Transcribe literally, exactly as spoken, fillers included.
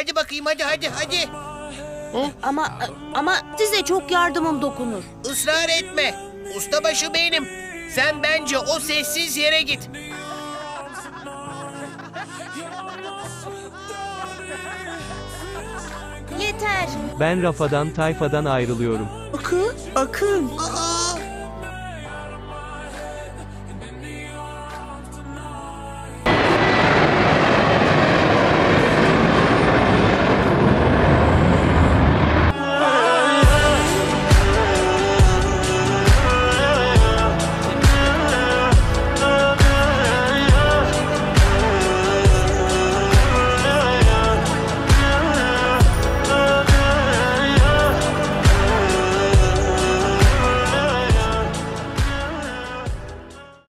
Hadi bakayım, hadi hadi hadi. Ama ama size çok yardımım dokunur. Israr etme. Ustabaşı benim. Sen bence o sessiz yere git. Yeter. Ben Rafa'dan tayfadan ayrılıyorum. Akın, Akın. Aa,